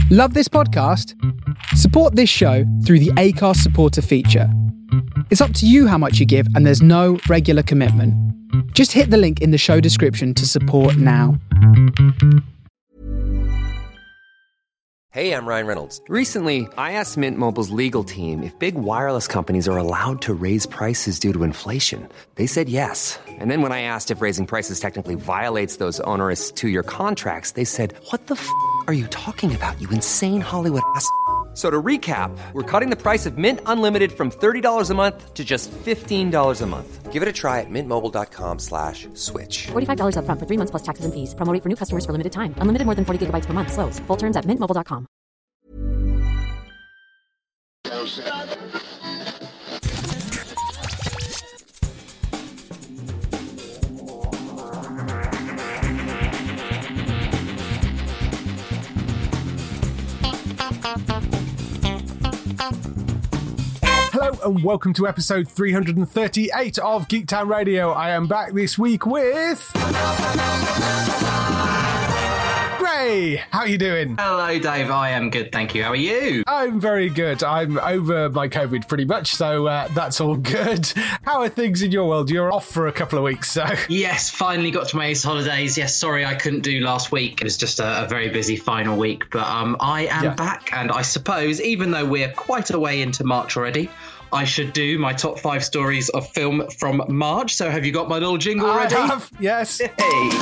Love this podcast? Support this show through the Acast supporter feature. It's up to you how much you give, and there's no regular commitment. Just hit the link in the show description to support now. Hey, I'm Ryan Reynolds. Recently, I asked Mint Mobile's legal team if big wireless companies are allowed to raise prices due to inflation. They said yes. And then when I asked if raising prices technically violates those onerous two-year contracts, they said, "What the f*** are you talking about, you insane Hollywood ass?" So to recap, we're cutting the price of Mint Unlimited from $30 a month to just $15 a month. Give it a try at mintmobile.com/switch. $45 up front for 3 months plus taxes and fees. Promo rate for new customers for limited time. Unlimited more than 40 gigabytes per month. Slows full terms at mintmobile.com. Hello and welcome to episode 338 of Geektown Radio. I am back this week with Gray. How are you doing? Hello, Dave. I am good, thank you. How are you? I'm very good. I'm over my COVID pretty much, so that's all good. How are things in your world? You're off for a couple of weeks, so... Yes, finally got to my Ace holidays. Yes, sorry I couldn't do last week. It was just a very busy final week, but I am back, and I suppose, even though we're quite a way into March already, I should do my top 5 stories of film from March. So have you got my little jingle ready? I have, yes. Hey.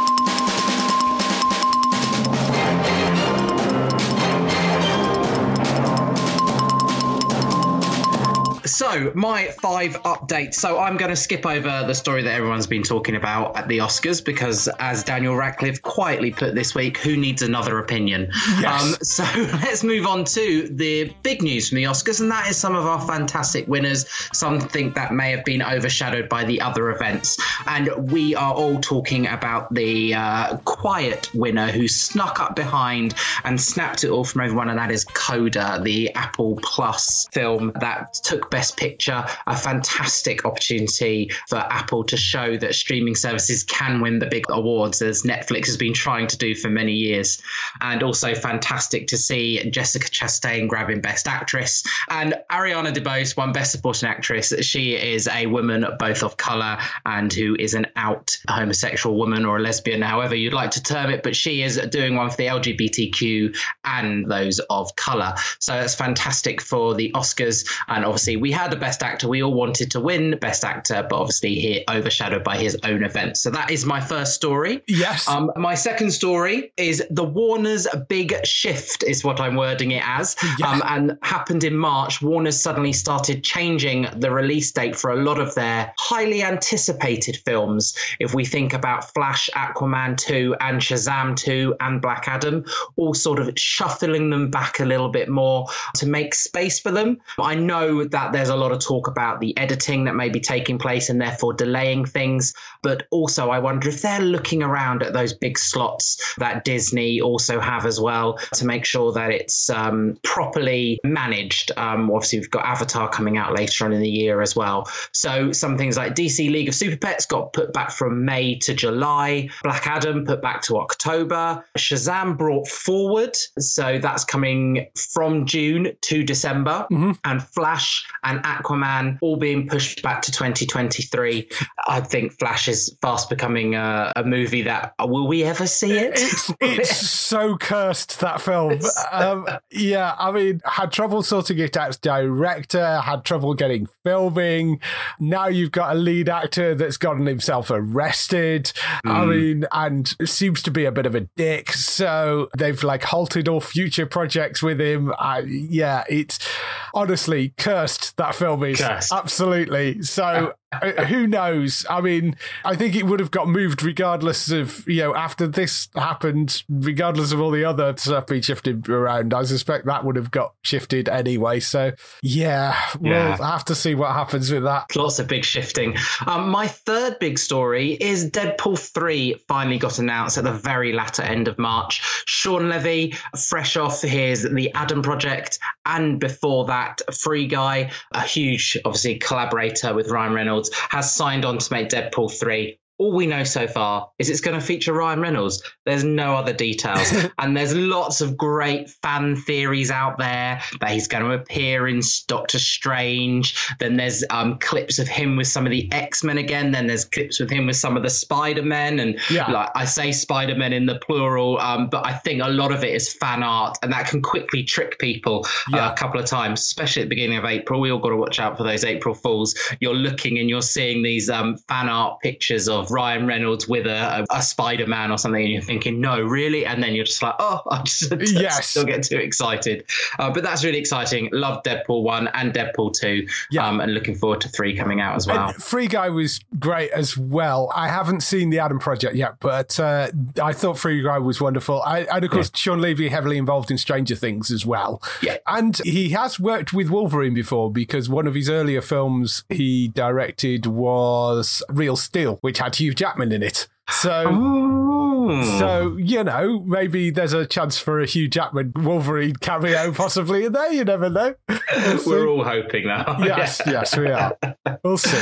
So, my 5 updates. So, I'm going to skip over the story that everyone's been talking about at the Oscars because, as Daniel Radcliffe quietly put this week, who needs another opinion? Yes. So, let's move on to the big news from the Oscars, and that is some of our fantastic winners, something that may have been overshadowed by the other events. And we are all talking about the quiet winner who snuck up behind and snapped it all from everyone, and that is Coda, the Apple Plus film that took Best Picture, a fantastic opportunity for Apple to show that streaming services can win the big awards, as Netflix has been trying to do for many years. And also fantastic to see Jessica Chastain grabbing Best Actress. And Ariana DeBose won Best Supporting Actress. She is a woman both of colour and who is an out homosexual woman or a lesbian, however you'd like to term it. But she is doing one for the LGBTQ and those of colour. So that's fantastic for the Oscars. And obviously we had the Best Actor. We all wanted to win Best Actor, but obviously he overshadowed by his own event. So that is my first story. Yes. My second story is the Warner's big shift is what I'm wording it as. Yeah. And happened in March. Warner's suddenly started changing the release date for a lot of their highly anticipated films. If we think about Flash, Aquaman 2 and Shazam 2 and Black Adam, all sort of shuffling them back a little bit more to make space for them. I know that there's a lot of talk about the editing that may be taking place and therefore delaying things. But also I wonder if they're looking around at those big slots that Disney also have as well to make sure that it's properly managed. Obviously, we've got Avatar coming out later on in the year as well. So some things like DC League of Super Pets got put back from May to July. Black Adam put back to October. Shazam brought forward. So that's coming from June to December. Mm-hmm. And Flash and Aquaman all being pushed back to 2023. I think Flash is fast becoming a movie that, will we ever see it? It's so cursed, that film. Yeah, I mean, had trouble sorting it out as director, had trouble getting filming. Now you've got a lead actor that's gotten himself arrested. I mean, and seems to be a bit of a dick. So they've like halted all future projects with him. Yeah, it's honestly cursed, that film is. Cursed. Absolutely. So who knows? I mean, I think it would have got moved regardless of, after this happened, regardless of all the other stuff being shifted around. I suspect that would have got shifted anyway. So, yeah, we'll have to see what happens with that. Lots of big shifting. My third big story is Deadpool 3 finally got announced at the very latter end of March. Sean Levy, fresh off his The Adam Project, and before that, Free Guy, a huge, obviously, collaborator with Ryan Reynolds, has signed on to make Deadpool 3. All we know so far is it's going to feature Ryan Reynolds. There's no other details. And there's lots of great fan theories out there that he's going to appear in Doctor Strange. Then there's clips of him with some of the X-Men again. Then there's clips with him with some of the Spider-Men. And like I say Spider-Men in the plural, but I think a lot of it is fan art, and that can quickly trick people a couple of times, especially at the beginning of April. We all got to watch out for those April Fools. You're looking and you're seeing these fan art pictures of Ryan Reynolds with a Spider-Man or something, and you're thinking, no, really? And then you're just like, oh, I just still get too excited. But that's really exciting. Love Deadpool 1 and Deadpool 2, and looking forward to 3 coming out as well. And Free Guy was great as well. I haven't seen the Adam Project yet, but I thought Free Guy was wonderful. And of course, Sean Levy heavily involved in Stranger Things as well. Yeah. And he has worked with Wolverine before, because one of his earlier films he directed was Real Steel, which had Hugh Jackman in it. So, you know, maybe there's a chance for a Hugh Jackman Wolverine cameo possibly in there. You never know. We're all hoping now. Yes, we are. We'll see.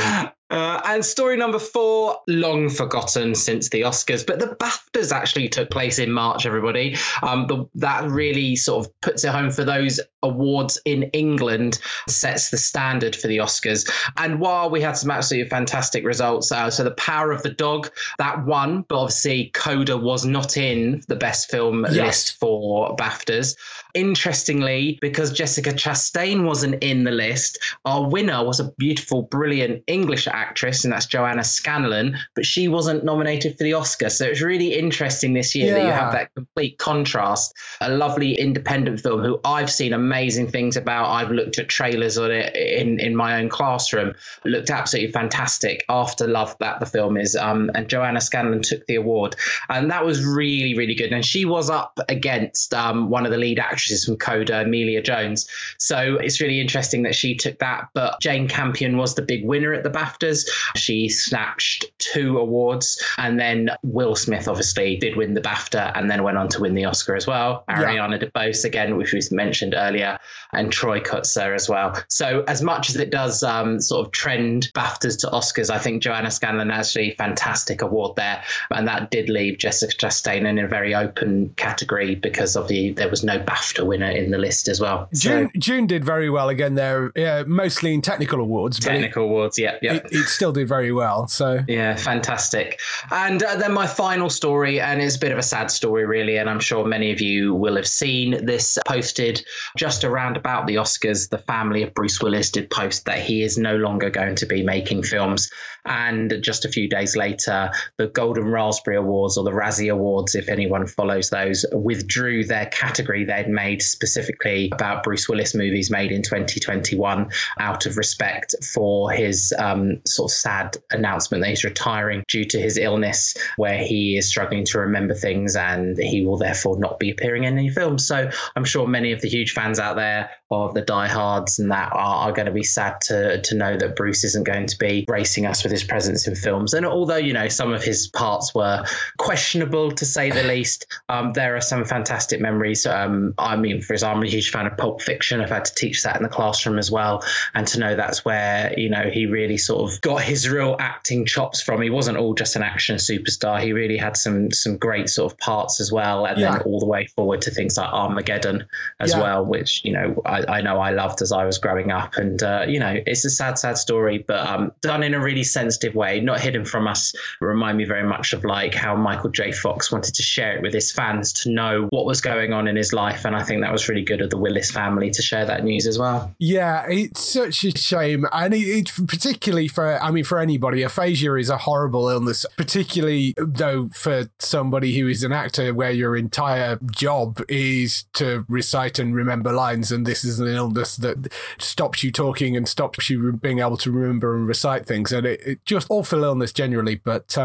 And story number 4, long forgotten since the Oscars, but the BAFTAs actually took place in March, everybody. That really sort of puts it home for those awards in England, sets the standard for the Oscars. And while we had some absolutely fantastic results, so The Power of the Dog, that won, but obviously Coda was not in the best film list for BAFTAs. Interestingly, because Jessica Chastain wasn't in the list, our winner was a beautiful, brilliant English actress, and that's Joanna Scanlon, but she wasn't nominated for the Oscar. So it's really interesting this year that you have that complete contrast. A lovely independent film who I've seen amazing things about. I've looked at trailers on it in my own classroom. Looked absolutely fantastic. After Love, that the film is. And Joanna Scanlon took the award. And that was really, really good. And she was up against one of the lead actresses from Coda, Emilia Jones. So it's really interesting that she took that. But Jane Campion was the big winner at the BAFTAs. She snatched 2 awards. And then Will Smith obviously did win the BAFTA and then went on to win the Oscar as well. Ariana DeBose again, which we mentioned earlier, and Troy Kutzer as well. So as much as it does sort of trend BAFTAs to Oscars, I think Joanna Scanlon actually fantastic award there. And that did leave Jessica Chastain in a very open category because of there was no BAFTA winner in the list as well. June did very well again there, mostly in technical awards. Technical awards, yeah. It still did very well. So yeah, fantastic. And then my final story, and it's a bit of a sad story really, and I'm sure many of you will have seen this posted just around about the Oscars. The family of Bruce Willis did post that he is no longer going to be making films. And just a few days later, the Golden Raspberry Awards, or the Razzie Awards, if anyone follows those, withdrew their category they'd made specifically about Bruce Willis movies made in 2021 out of respect for his sort of sad announcement that he's retiring due to his illness, where he is struggling to remember things and he will therefore not be appearing in any films. So I'm sure many of the huge fans out there of the diehards and that are going to be sad to know that Bruce isn't going to be gracing us with his presence in films. And although, you know, some of his parts were questionable to say the least, there are some fantastic memories. I mean, for example, I'm a huge fan of Pulp Fiction. I've had to teach that in the classroom as well. And to know that's where, you know, he really sort of got his real acting chops from. He wasn't all just an action superstar. He really had some great sort of parts as well. And then all the way forward to things like Armageddon as well, which, you know, I know I loved as I was growing up. And, you know, it's a sad, sad story, but done in a really sensitive way, not hidden from us. Remind me very much of like how Michael J. Fox wanted to share it with his fans to know what was going on in his life. And I think that was really good of the Willis family to share that news as well. Yeah, it's such a shame. And it's particularly for anybody, aphasia is a horrible illness, particularly though for somebody who is an actor where your entire job is to recite and remember lines. And this is an illness that stops you talking and stops you being able to remember and recite things. And it just awful illness generally. But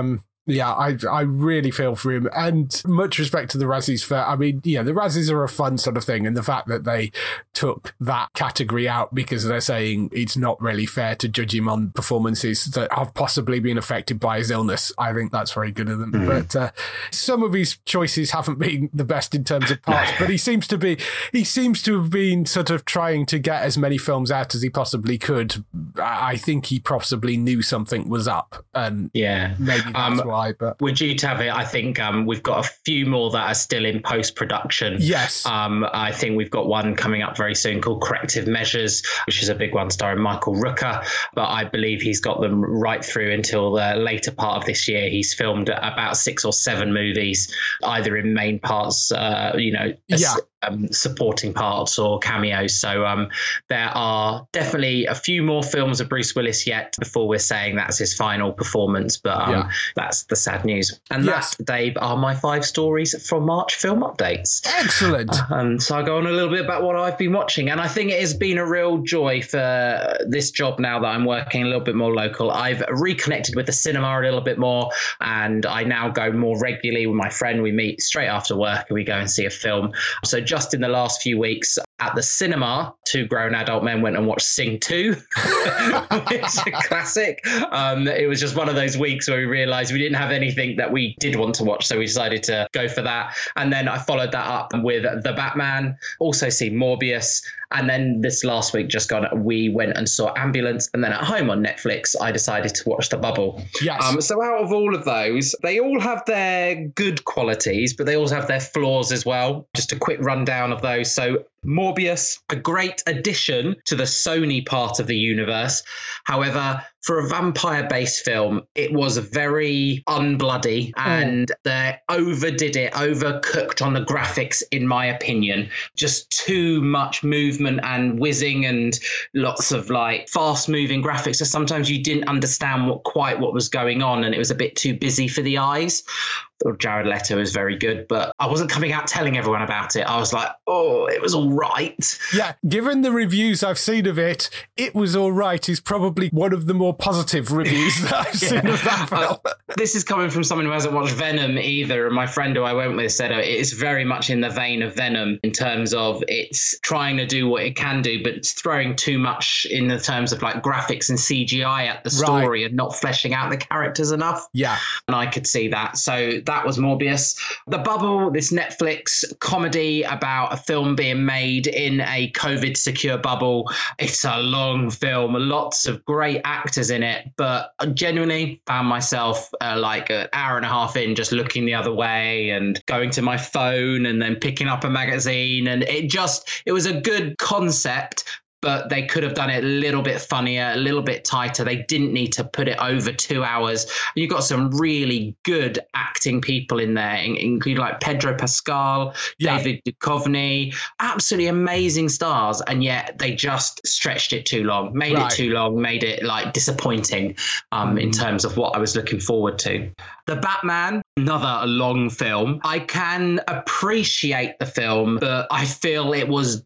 Yeah, I really feel for him, and much respect to the Razzies for, I mean, yeah, the Razzies are a fun sort of thing, and the fact that they took that category out because they're saying it's not really fair to judge him on performances that have possibly been affected by his illness, I think that's very good of them. But some of his choices haven't been the best in terms of parts, but he seems to have been sort of trying to get as many films out as he possibly could. I think he possibly knew something was up, and maybe that's why. But we're due to have it. I think we've got a few more that are still in post-production. Yes. I think we've got one coming up very soon called Corrective Measures, which is a big one starring Michael Rooker. But I believe he's got them right through until the later part of this year. He's filmed about 6 or 7 movies, either in main parts, supporting parts or cameos. So there are definitely a few more films of Bruce Willis yet before we're saying that's his final performance. But that's the sad news. And that, Dave, are my 5 stories from March Film Updates. Excellent. So I'll go on a little bit about what I've been watching. And I think it has been a real joy for this job now that I'm working a little bit more local. I've reconnected with the cinema a little bit more, and I now go more regularly with my friend. We meet straight after work and we go and see a film. So just in the last few weeks at the cinema, 2 grown adult men went and watched Sing 2, which is a classic. It was just one of those weeks where we realized we didn't have anything that we did want to watch, so we decided to go for that. And then I followed that up with The Batman, also see Morbius. And then this last week just gone, we went and saw Ambulance. And then at home on Netflix, I decided to watch The Bubble. Yes. So out of all of those, they all have their good qualities, but they also have their flaws as well. Just a quick rundown of those. So Morbius, a great addition to the Sony part of the universe. However, for a vampire-based film, it was very unbloody and they overdid it, overcooked on the graphics, in my opinion. Just too much movement and whizzing and lots of like fast-moving graphics. So sometimes you didn't understand what was going on, and it was a bit too busy for the eyes. Jared Leto is very good, but I wasn't coming out telling everyone about it. I was like, oh, it was all right. Yeah, given the reviews I've seen of it, it was all right is probably one of the more positive reviews that I've seen of that film. This is coming from someone who hasn't watched Venom either. And my friend who I went with said it is very much in the vein of Venom in terms of it's trying to do what it can do, but it's throwing too much in the terms of like graphics and CGI at the story and not fleshing out the characters enough. Yeah. And I could see that. So that was Morbius. The Bubble, this Netflix comedy about a film being made in a COVID secure bubble. It's a long film, lots of great actors in it, but I genuinely found myself like an hour and a half in just looking the other way and going to my phone and then picking up a magazine. And it was a good concept, but they could have done it a little bit funnier, a little bit tighter. They didn't need to put it over 2 hours. You've got some really good acting people in there, including like Pedro Pascal, David Duchovny, absolutely amazing stars. And yet they just stretched it too long, made it like disappointing in terms of what I was looking forward to. The Batman, another long film. I can appreciate the film, but I feel it was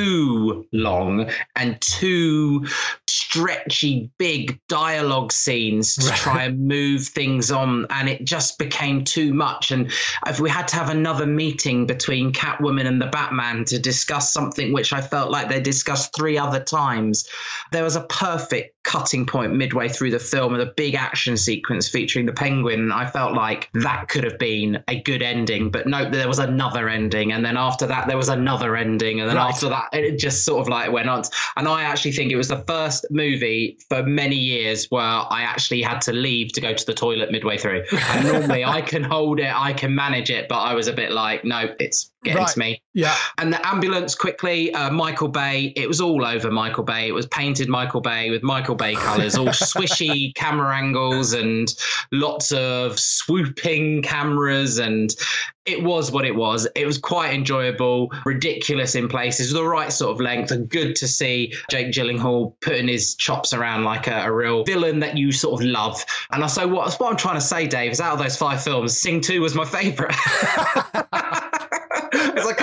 too long and too stretchy, big dialogue scenes to try and move things on. And it just became too much. And if we had to have another meeting between Catwoman and the Batman to discuss something which I felt like they discussed 3 other times, there was a perfect cutting point midway through the film with a big action sequence featuring the Penguin. I felt like that could have been a good ending, but no, there was another ending. And then after that, there was another ending. And then after that, it just sort of like went on. And I actually think it was the first movie for many years where I actually had to leave to go to the toilet midway through. And normally I can hold it, I can manage it, but I was a bit like, no, it's getting to me. Yeah. And The Ambulance, quickly, Michael Bay, it was all over Michael Bay. It was painted Michael Bay with Michael Bay colours, all swishy camera angles and lots of swooping cameras, and it was what it was. It was quite enjoyable, ridiculous in places, the right sort of length, and good to see Jake Gyllenhaal putting his chops around like a real villain that you sort of love. And so what I'm trying to say, Dave, is out of those 5 films, Sing 2 was my favourite. It's like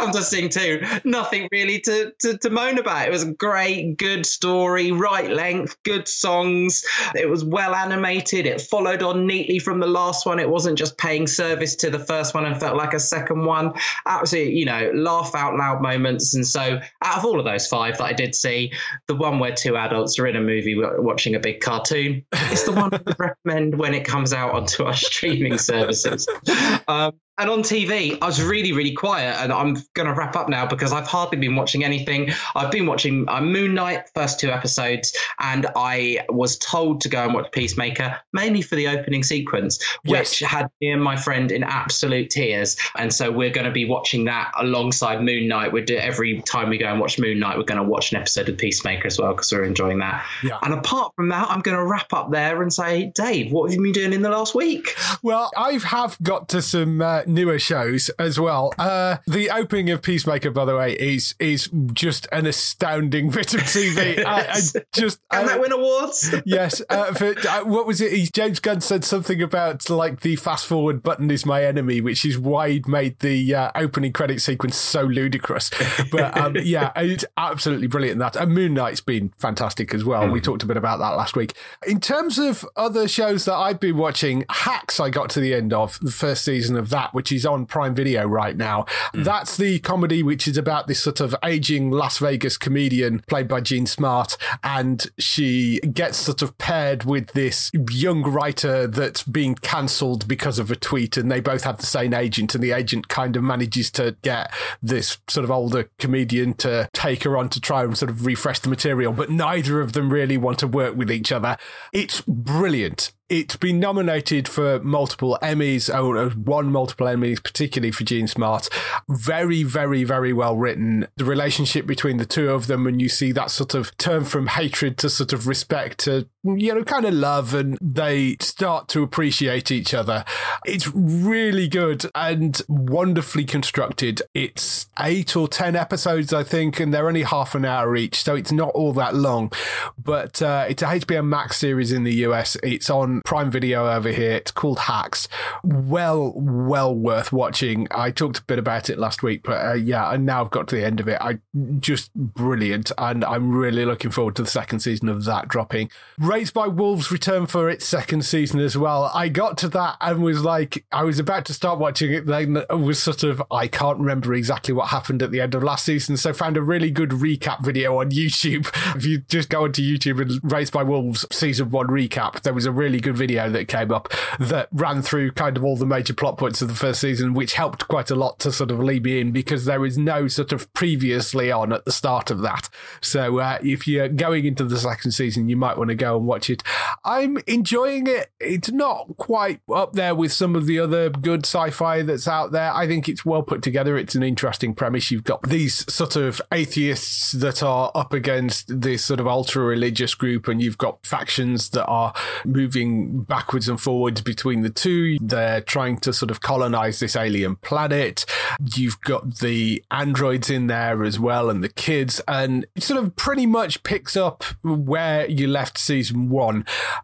come to Sing 2, nothing really to moan about. It was a great, good story, right length, good songs. It was well animated. It followed on neatly from the last one. It wasn't just paying service to the first one and felt like a second one. Absolutely, laugh out loud moments. And so out of all of those 5 that I did see, the one where 2 adults are in a movie watching a big cartoon, it's the one I would recommend when it comes out onto our streaming services. And on TV, I was really, really quiet, and I'm going to wrap up now because I've hardly been watching anything. I've been watching Moon Knight, first 2 episodes, and I was told to go and watch Peacemaker, mainly for the opening sequence, which had me and my friend in absolute tears. And so we're going to be watching that alongside Moon Knight. Every time we go and watch Moon Knight, we're going to watch an episode of Peacemaker as well because we're enjoying that. Yeah. And apart from that, I'm going to wrap up there and say, Dave, what have you been doing in the last week? Well, I have got to some newer shows as well. The opening of Peacemaker, by the way, is just an astounding bit of TV. Can that win awards? Yes. What was it? James Gunn said something about like the fast forward button is my enemy, which is why he'd made the opening credit sequence so ludicrous. But yeah, it's absolutely brilliant. That and Moon Knight's been fantastic as well. We talked a bit about that last week. In terms of other shows that I've been watching, Hacks, I got to the end of the first season of that, which is on Prime Video right now. That's the comedy which is about this sort of aging Las Vegas comedian played by Jean Smart, and she gets sort of paired with this young writer that's being cancelled because of a tweet, and they both have the same agent, and the agent kind of manages to get this sort of older comedian to take her on to try and sort of refresh the material, but neither of them really want to work with each other. It's brilliant. It's been nominated for multiple Emmys, or won multiple Emmys, particularly for Jean Smart. Very, very, very well written. The relationship between the two of them, and you see that sort of turn from hatred to sort of respect to, kind of love, and they start to appreciate each other. It's really good and wonderfully constructed. It's 8 or 10 episodes, I think, and they're only half an hour each, so it's not all that long. But it's a HBO Max series in the US. It's on Prime Video over here. It's called Hacks. Well worth watching. I talked a bit about it last week, but and now I've got to the end of it. Just brilliant, and I'm really looking forward to the second season of that dropping. Raised by Wolves return for its second season as well. I got to that and was like, I was about to start watching it, then was sort of, I can't remember exactly what happened at the end of last season, so found a really good recap video on YouTube. If you just go onto YouTube and Raised by Wolves season 1 recap, there was a really good video that came up that ran through kind of all the major plot points of the first season, which helped quite a lot to sort of lead me in, because there was no sort of previously on at the start of that. So if you're going into the second season, you might want to go and watch it. I'm enjoying it. It's not quite up there with some of the other good sci-fi that's out there. I think it's well put together. It's an interesting premise. You've got these sort of atheists that are up against this sort of ultra-religious group, and you've got factions that are moving backwards and forwards between the two. They're trying to sort of colonize this alien planet. You've got the androids in there as well, and the kids, and it sort of pretty much picks up where you left season 1.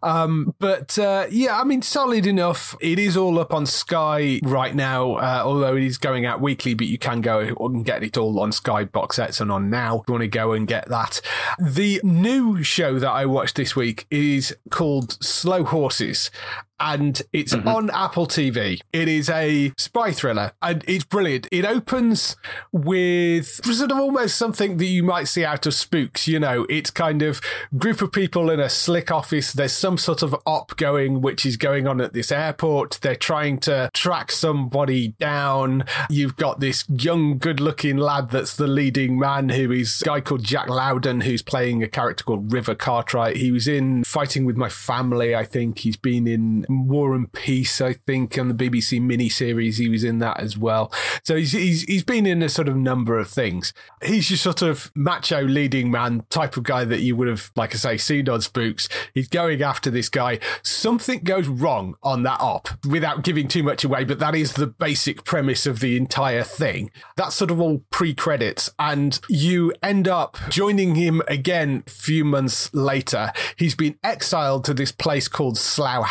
Solid enough. It is all up on Sky right now, although it is going out weekly, but you can go and get it all on Sky box sets and on Now if you want to go and get that. The new show that I watched this week is called Slow Horses, and it's on Apple TV. It is a spy thriller, and it's brilliant. It opens with sort of almost something that you might see out of Spooks. It's kind of group of people in a slick office. There's some sort of op which is going on at this airport. They're trying to track somebody down. You've got this young, good-looking lad that's the leading man, who is a guy called Jack Lowden, who's playing a character called River Cartwright. He was in Fighting with My Family, I think. He's been in War and Peace, I think, on the BBC miniseries. He was in that as well. So he's been in a sort of number of things. He's your sort of macho leading man type of guy that you would have, like I say, seen on Spooks. He's going after this guy. Something goes wrong on that op, without giving too much away, but that is the basic premise of the entire thing. That's sort of all pre-credits, and you end up joining him again a few months later. He's been exiled to this place called Slough House,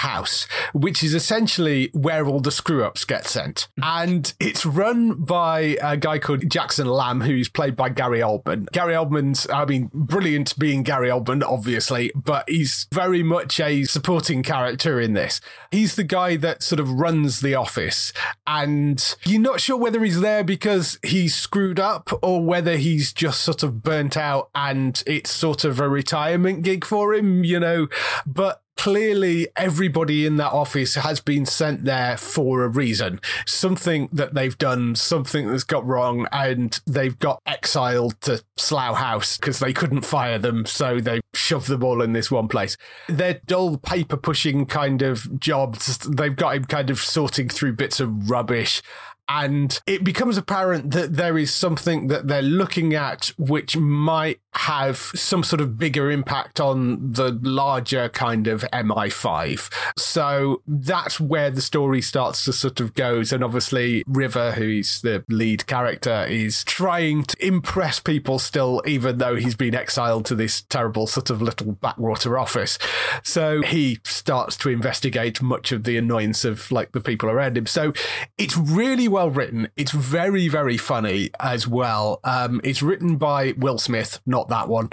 House, which is essentially where all the screw-ups get sent. And it's run by a guy called Jackson Lamb, who's played by Gary Oldman. Gary Oldman's, brilliant being Gary Oldman, obviously, but he's very much a supporting character in this. He's the guy that sort of runs the office, and you're not sure whether he's there because he's screwed up or whether he's just sort of burnt out and it's sort of a retirement gig for him, but clearly everybody in that office has been sent there for a reason. Something that they've done, something that's got wrong, and they've got exiled to Slough House because they couldn't fire them, so they shoved them all in this one place. They're dull paper pushing kind of jobs. They've got him kind of sorting through bits of rubbish. And it becomes apparent that there is something that they're looking at which might have some sort of bigger impact on the larger kind of MI5. So that's where the story starts to sort of goes. And obviously River, who's the lead character, is trying to impress people still, even though he's been exiled to this terrible sort of little backwater office. So he starts to investigate much of the annoyance of like the people around him. So it's really well written. It's very, very funny as well. It's written by Will Smith, not that one.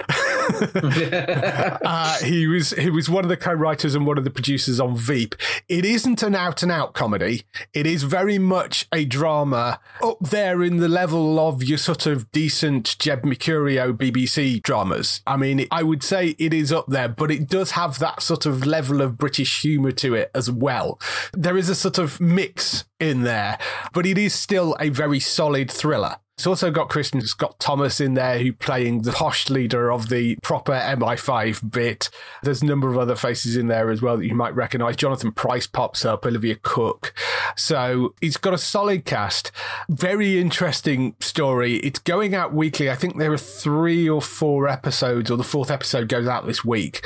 He was one of the co-writers and one of the producers on Veep. It isn't an out-and-out comedy. It is very much a drama up there in the level of your sort of decent Jed Mercurio BBC dramas. I mean, I would say it is up there, but it does have that sort of level of British humour to it as well. There is a sort of mix in there, but it is still a very solid thriller. It's also got Kristen Scott Thomas in there, who playing the posh leader of the proper MI5 bit. There's a number of other faces in there as well that you might recognise. Jonathan Pryce pops up, Olivia Cook. So it's got a solid cast. Very interesting story. It's going out weekly. I think there are 3 or 4 episodes, or the 4th episode goes out this week.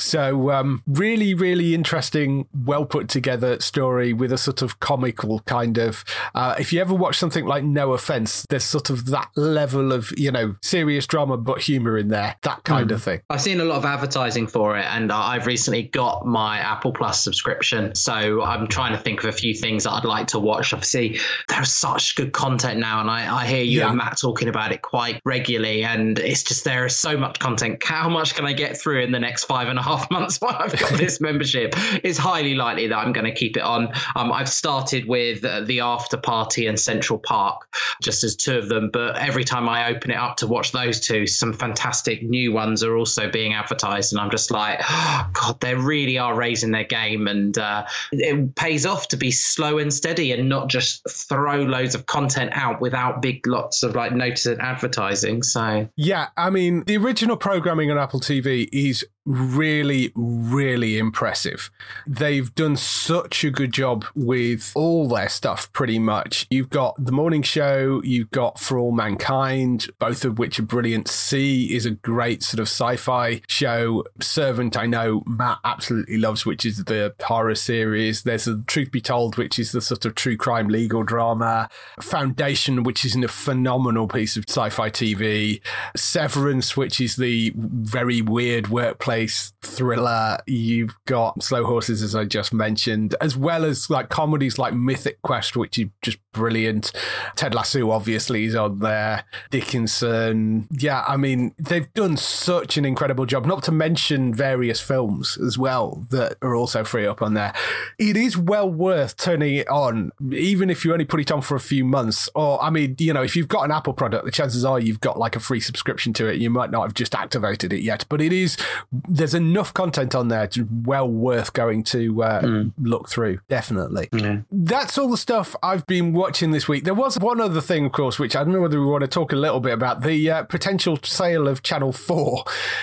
So really, really interesting, well put together story with a sort of comical kind of... if you ever watch something like No Offence, there's sort of that level of, serious drama but humour in there, that kind of thing. I've seen a lot of advertising for it, and I've recently got my Apple Plus subscription, so I'm trying to think of a few things that I'd like to watch. Obviously, there's such good content now, and I hear you and Matt talking about it quite regularly, and it's just there is so much content. How much can I get through in the next 5.5 months while I've got this membership? It's highly likely that I'm going to keep it on. I've started with The After Party and Central Park, just as 2 of them, but every time I open it up to watch those 2, some fantastic new ones are also being advertised, and I'm just like, oh, God, they really are raising their game, and it pays off to be slow and steady and not just throw loads of content out without big lots of like notice and advertising. So yeah, I mean, the original programming on Apple TV is really, really impressive. They've done such a good job with all their stuff, pretty much. You've got The Morning Show, you've got For All Mankind, both of which are brilliant. C is a great sort of sci-fi show. Servant, I know Matt absolutely loves, which is the horror series. There's a Truth Be Told, which is the sort of true crime legal drama. Foundation, which is a phenomenal piece of sci-fi TV. Severance, which is the very weird workplace thriller. You've got Slow Horses, as I just mentioned, as well as like comedies like Mythic Quest, which is just brilliant. Ted Lasso obviously is on there. Dickinson. Yeah, I mean, they've done such an incredible job, not to mention various films as well that are also free up on there. It is well worth turning it on, even if you only put it on for a few months. Or, I mean, if you've got an Apple product, the chances are you've got like a free subscription to it. You might not have just activated it yet, but there's enough content on there to well worth going to look through. Definitely. Yeah. That's all the stuff I've been watching this week. There was one other thing, of course, which I don't know whether we want to talk a little bit about, the potential sale of Channel 4.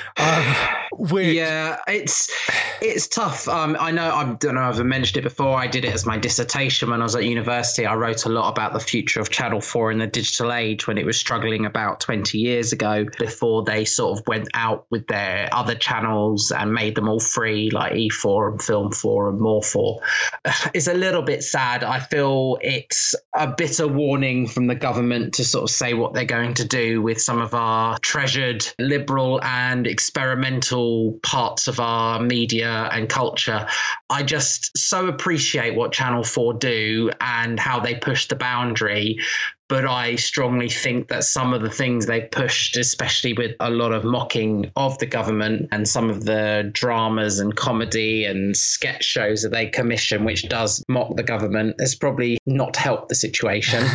Yeah, it's tough. I don't know if I mentioned it before. I did it as my dissertation when I was at university. I wrote a lot about the future of Channel 4 in the digital age when it was struggling about 20 years ago, before they sort of went out with their other channels and made them all free, like E4 and Film 4 and More 4. It's a little bit sad. I feel it's a bitter warning from the government to sort of say what they're going to do with some of our treasured liberal and experimental vital parts of our media and culture. I just so appreciate what Channel 4 do and how they push the boundary. But I strongly think that some of the things they've pushed, especially with a lot of mocking of the government and some of the dramas and comedy and sketch shows that they commission, which does mock the government, has probably not helped the situation.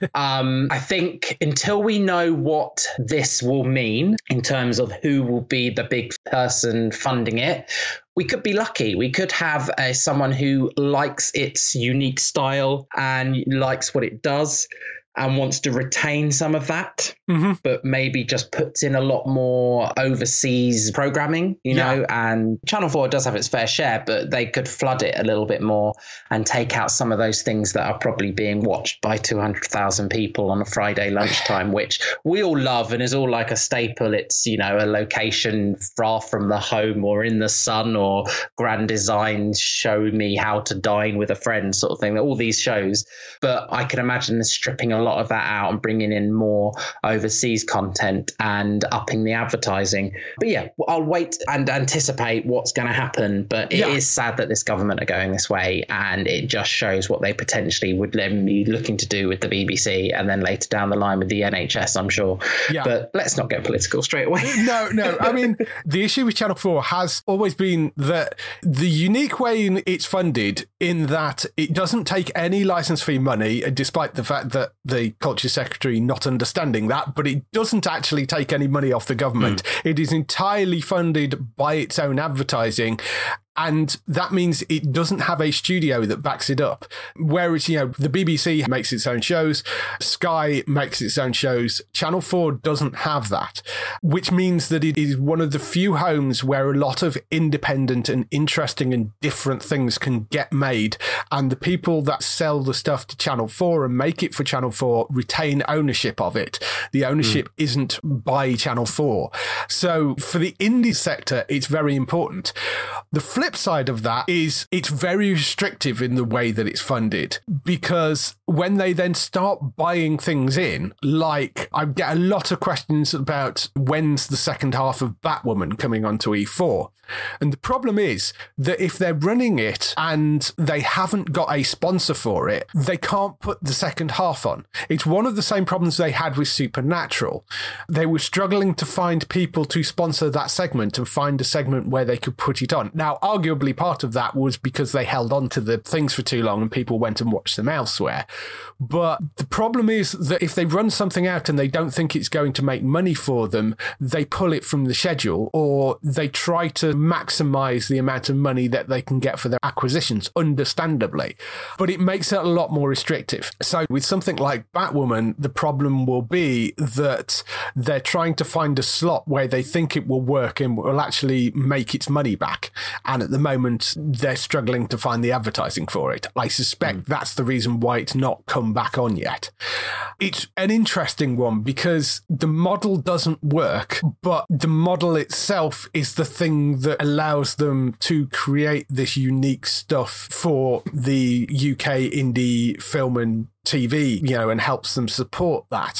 I think until we know what this will mean in terms of who will be the big person funding it, we could be lucky. We could have someone who likes its unique style and likes what it does and wants to retain some of that, but maybe just puts in a lot more overseas programming, you know, and Channel 4 does have its fair share, but they could flood it a little bit more and take out some of those things that are probably being watched by 200,000 people on a Friday lunchtime, which we all love and is all like a staple. It's, you know, a location far from the home or in the sun or Grand Design, show me how to dine with a friend sort of thing, all these shows. But I can imagine stripping a lot of that out and bringing in more overseas content and upping the advertising. But yeah, I'll wait and anticipate what's going to happen. But it is sad that this government are going this way, and it just shows what they potentially would be looking to do with the BBC and then later down the line with the NHS, I'm sure. Yeah. But let's not get political straight away. No. I mean, the issue with Channel 4 has always been that the unique way it's funded in that it doesn't take any license fee money, despite the fact that the Culture Secretary not understanding that, but it doesn't actually take any money off the government. It is entirely funded by its own advertising. And that means it doesn't have a studio that backs it up. Whereas, you know, the BBC makes its own shows, Sky makes its own shows, Channel 4 doesn't have that, which means that it is one of the few homes where a lot of independent and interesting and different things can get made. And the people that sell the stuff to Channel 4 and make it for Channel 4 retain ownership of it. The ownership isn't by Channel 4. So for the indie sector, it's very important. The flip side of that is it's very restrictive in the way that it's funded, because when they then start buying things in, like I get a lot of questions about when's the second half of Batwoman coming onto E4. And the problem is that if they're running it and they haven't got a sponsor for it, they can't put the second half on. It's one of the same problems they had with Supernatural. They were struggling to find people to sponsor that segment and find a segment where they could put it on. Now, arguably part of that was because they held on to the things for too long and people went and watched them elsewhere. But the problem is that if they run something out and they don't think it's going to make money for them, they pull it from the schedule, or they try to maximize the amount of money that they can get for their acquisitions, understandably. But it makes it a lot more restrictive. So with something like Batwoman, the problem will be that they're trying to find a slot where they think it will work and will actually make its money back. And at the moment, they're struggling to find the advertising for it. I suspect that's the reason why it's not come back on yet. It's an interesting one because the model doesn't work, but the model itself is the thing that allows them to create this unique stuff for the UK indie film and TV, you know, and helps them support that.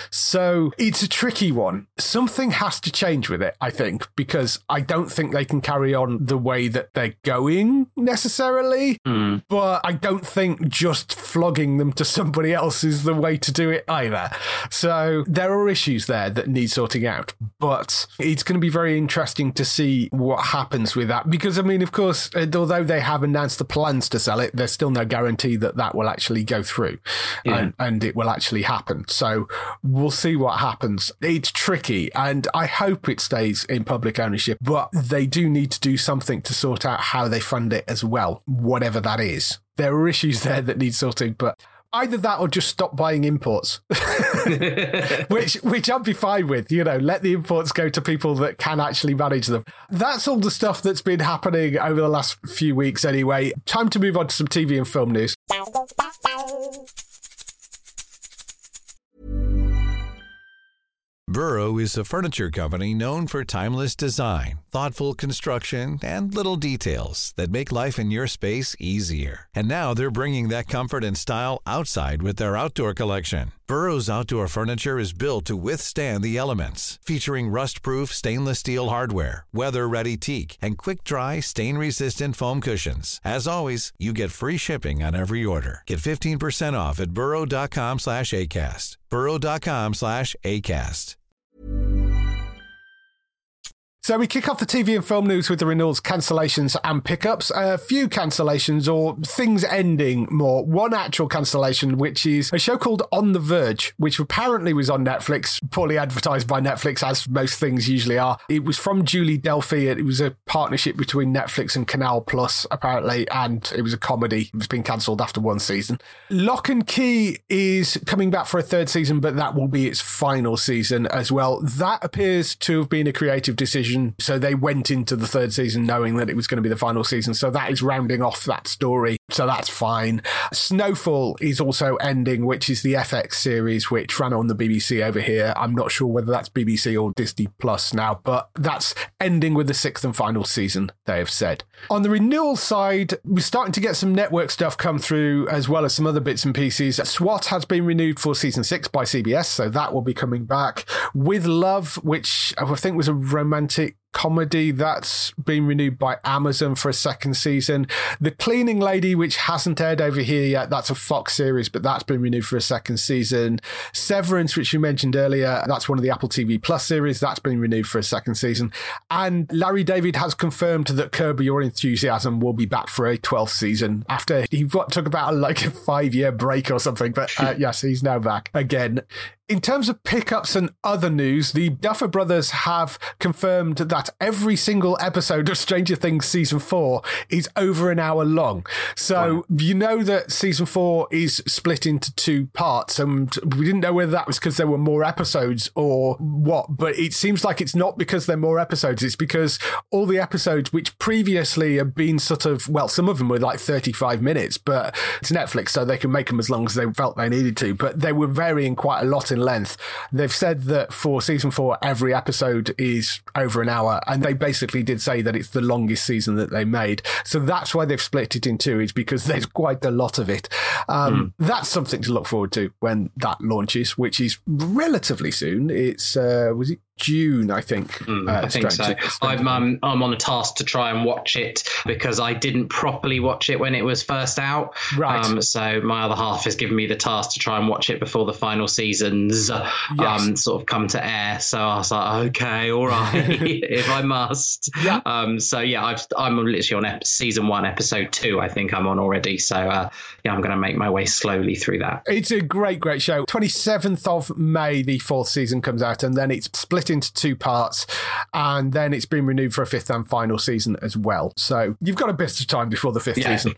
So it's a tricky one. Something has to change with it, I think, because I don't think they can carry on the way that they're going necessarily. But I don't think just flogging them to somebody else is the way to do it either. So there are issues there that need sorting out, but it's going to be very interesting to see what happens with that. Because, I mean, of course, although they have announced the plans to sell it, there's still no guarantee that that will actually go through. And it will actually happen. So we'll see what happens. It's tricky, and I hope it stays in public ownership, but they do need to do something to sort out how they fund it as well, whatever that is. There are issues there that need sorting, but either that or just stop buying imports, which I'd be fine with, you know, let the imports go to people that can actually manage them. That's all the stuff that's been happening over the last few weeks anyway. Time to move on to some TV and film news. Burrow is a furniture company known for timeless design, thoughtful construction, and little details that make life in your space easier. And now they're bringing that comfort and style outside with their outdoor collection. Burrow's outdoor furniture is built to withstand the elements, featuring rust-proof stainless steel hardware, weather-ready teak, and quick-dry, stain-resistant foam cushions. As always, you get free shipping on every order. Get 15% off at burrow.com/ACAST. burrow.com/ACAST. So we kick off the TV and film news with the renewals, cancellations and pickups. A few cancellations or things ending more. One actual cancellation, which is a show called On the Verge, which apparently was on Netflix, poorly advertised by Netflix, as most things usually are. It was from Julie Delphi. It was a partnership between Netflix and Canal Plus, apparently, and it was a comedy. It was being cancelled after one season. Lock and Key is coming back for a third season, but that will be its final season as well. That appears to have been a creative decision. So they went into the third season knowing that it was going to be the final season. So that is rounding off that story. So that's fine. Snowfall is also ending, which is the FX series, which ran on the BBC over here. I'm not sure whether that's BBC or Disney Plus now, but that's ending with the sixth and final season, they have said. On the renewal side, we're starting to get some network stuff come through, as well as some other bits and pieces. SWAT has been renewed for season 6 by CBS, so that will be coming back. With Love, which I think was a romantic comedy, that's been renewed by Amazon for a second season. The Cleaning Lady, which hasn't aired over here yet, that's a Fox series, but that's been renewed for a second season. Severance, which you mentioned earlier, that's one of the Apple TV Plus series, that's been renewed for a second season. And Larry David has confirmed that Curb Your Enthusiasm will be back for a 12th season after he took about a 5-year break or something, but yes, he's now back again. In terms of pickups and other news, the Duffer Brothers have confirmed that every single episode of Stranger Things Season 4 is over an hour long. So you know that Season 4 is split into 2 parts, and we didn't know whether that was because there were more episodes or what, but it seems like it's not because there are more episodes. It's because all the episodes which previously have been sort of, well, some of them were like 35 minutes, but it's Netflix, so they can make them as long as they felt they needed to, but they were varying quite a lot in length. They've said that for season 4 every episode is over an hour, and they basically did say that it's the longest season that they made, so that's why they've split it in 2. It's because there's quite a lot of it. That's something to look forward to when that launches, which is relatively soon. It's was it June, I think. I think so. I'm on a task to try and watch it because I didn't properly watch it when it was first out. Right. So my other half has given me the task to try and watch it before the final seasons sort of come to air. So I was like, okay, all right, if I must. Yeah. I'm literally on season 1, episode 2. I think I'm on already. So I'm going to make my way slowly through that. It's a great show. 27th of May, the 4th season comes out, and then it's split into 2 parts, and then it's been renewed for a 5th and final season as well. So you've got a bit of time before the 5th season.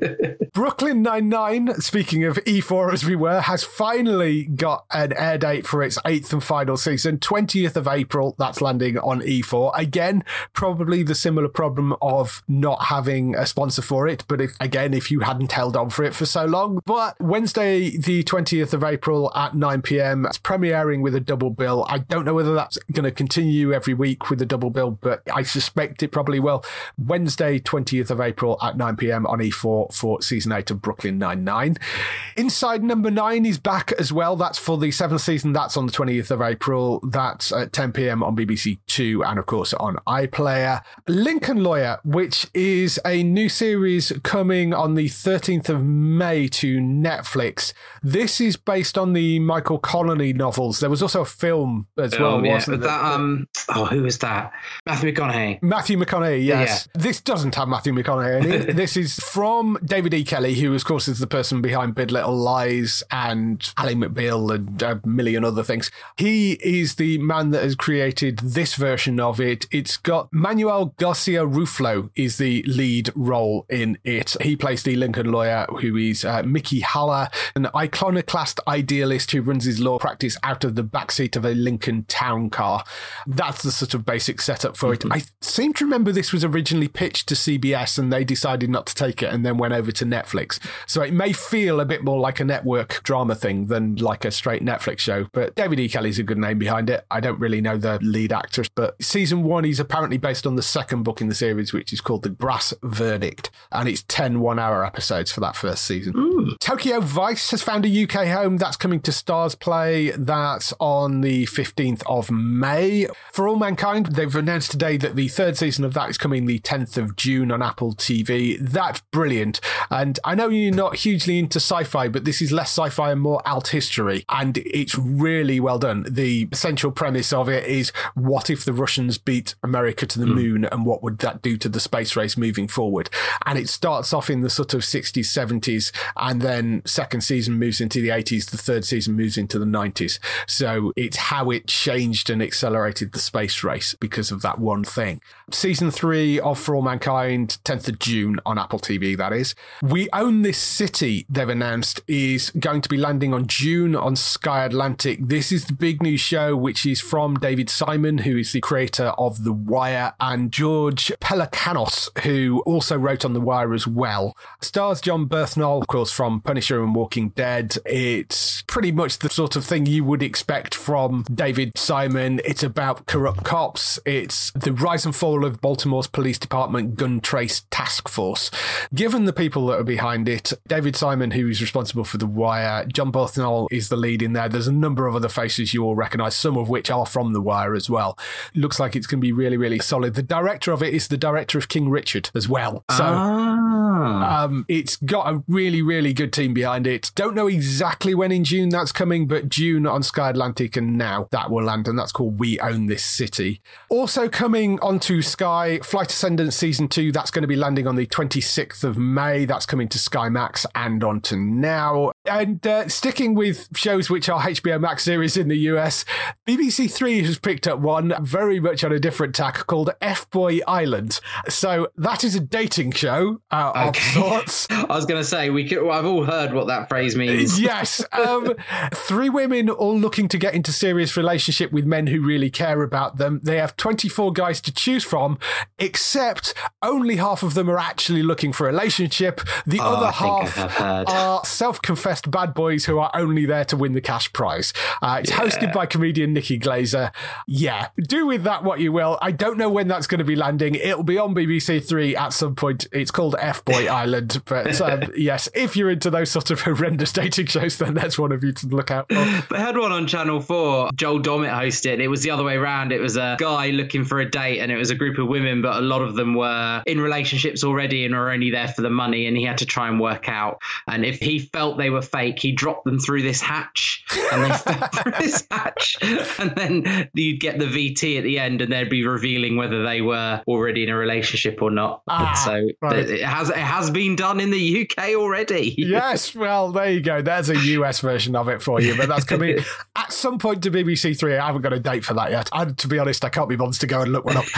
Brooklyn Nine-Nine, speaking of E4 as we were, has finally got an air date for its 8th and final season, 20th of April. That's landing on E4. Again, probably the similar problem of not having a sponsor for it, but if you hadn't held on for it for so long. But Wednesday, the 20th of April at 9 p.m, it's premiering with a double bill. I don't know whether that's going to continue every week with the double bill, but I suspect it probably will. Wednesday, 20th of April at 9 p.m. on E4 for season 8 of Brooklyn Nine-Nine. Inside Number 9 is back as well. That's for the 7th season. That's on the 20th of April. That's at 10 p.m. on BBC 2 and, of course, on iPlayer. Lincoln Lawyer, which is a new series coming on the 13th of May to Netflix. This is based on the Michael Connelly novels. There was also a film as well, wasn't there? Who was that? Matthew McConaughey. Matthew McConaughey, yes. Yeah. This doesn't have Matthew McConaughey in it. This is from David E. Kelly, who, of course, is the person behind Big Little Lies and Ally McBeal and a million other things. He is the man that has created this version of it. It's got Manuel Garcia Ruflo is the lead role in it. He plays the Lincoln Lawyer, who is Mickey Haller, an iconoclast idealist who runs his law practice out of the backseat of a Lincoln town car. That's the sort of basic setup for it. I seem to remember this was originally pitched to CBS and they decided not to take it and then went over to Netflix. So it may feel a bit more like a network drama thing than like a straight Netflix show, but David E. Kelly's a good name behind it. I don't really know the lead actress, but season 1 is apparently based on the second book in the series, which is called The Brass Verdict, and it's 10 one-hour episodes for that first season. Tokyo Vice has found a UK home. That's coming to Stars Play. That's on the 15th of May. For All Mankind, they've announced today that the third season of that is coming the 10th of June on Apple TV. That's brilliant. And I know you're not hugely into sci-fi, but this is less sci-fi and more alt history, and it's really well done. The central premise of it is, what if the Russians beat America to the moon, and what would that do to the space race moving forward? And it starts off in the sort of 60s, 70s, and then second season moves into the 80s, the third season moves into the 90s. So it's how it changed and accelerated the space race because of that one thing. Season 3 of For All Mankind, 10th of June on Apple TV, that is. We Own This City, they've announced, is going to be landing on June on Sky Atlantic. This is the big new show, which is from David Simon, who is the creator of The Wire, and George Pelecanos, who also wrote on The Wire as well. Stars John Berthnall, of course, from Punisher and Walking Dead. It's pretty much the sort of thing you would expect from David Simon. It's about corrupt cops. It's the rise and fall of Baltimore's police department gun trace task force. Given the people that are behind it, David Simon, who is responsible for The Wire, John Berthnall is the lead in there. There's a number of other faces you all recognise, some of which are from The Wire as well. Looks like it's going to be really, really solid. The director of it is the director of King Richard as well. So it's got a really, really good team behind it. Don't know exactly when in June that's coming, but June on Sky Atlantic, and now that will land, and that's called We Own This City. Also coming onto Sky, Flight Attendant Season 2, that's going to be landing on the 26th of May. That's coming to Sky Max and onto Now. And sticking with shows which are HBO Max series in the US, BBC Three has picked up one very much on a different tack called F-Boy Island. So that is a dating show of sorts. I was going to say, I've all heard what that phrase means. Yes. 3 women all looking to get into serious relationship with men who really care about them. They have 24 guys to choose from, except only half of them are actually looking for a relationship. The other half are self-confessed bad boys who are only there to win the cash prize. It's hosted by comedian Nikki Glazer. Yeah, do with that what you will. I don't know when that's going to be landing. It'll be on BBC Three at some point. It's called F-Boy Island. But yes, if you're into those sort of horrendous dating shows, then that's one of you to look out for. But I had one on Channel 4. Joel Dommett hosted. It was the other way around. It was a guy looking for a date, and it was a group of women, but a lot of them were in relationships already and were only there for the money, and he had to try and work out. And if he felt they were fake, he dropped them through this hatch, and they fell through this hatch, and then you'd get the VT at the end, and they'd be revealing whether they were already in a relationship or not. It has been done in the UK already. Yes, well, there you go. There's a US version of it for you, but that's coming at some point to BBC Three. I haven't got a date for that yet. To be honest, I can't be bothered to go and look one up.